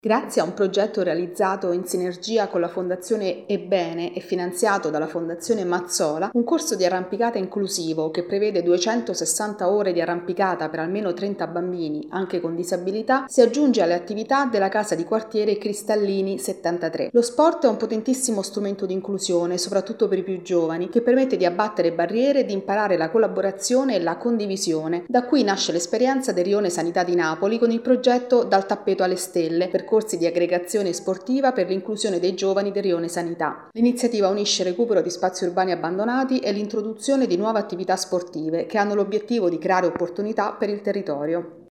Grazie a un progetto realizzato in sinergia con la Fondazione Ebbene e finanziato dalla Fondazione Mazzola, un corso di arrampicata inclusivo che prevede 260 ore di arrampicata per almeno 30 bambini, anche con disabilità, si aggiunge alle attività della casa di quartiere Cristallini 73. Lo sport è un potentissimo strumento di inclusione, soprattutto per i più giovani, che permette di abbattere barriere e di imparare la collaborazione e la condivisione. Da qui nasce l'esperienza del Rione Sanità di Napoli con il progetto Dal tappeto alle stelle, percorsi di aggregazione sportiva per l'inclusione dei giovani del Rione Sanità. L'iniziativa unisce il recupero di spazi urbani abbandonati e l'introduzione di nuove attività sportive che hanno l'obiettivo di creare opportunità per il territorio.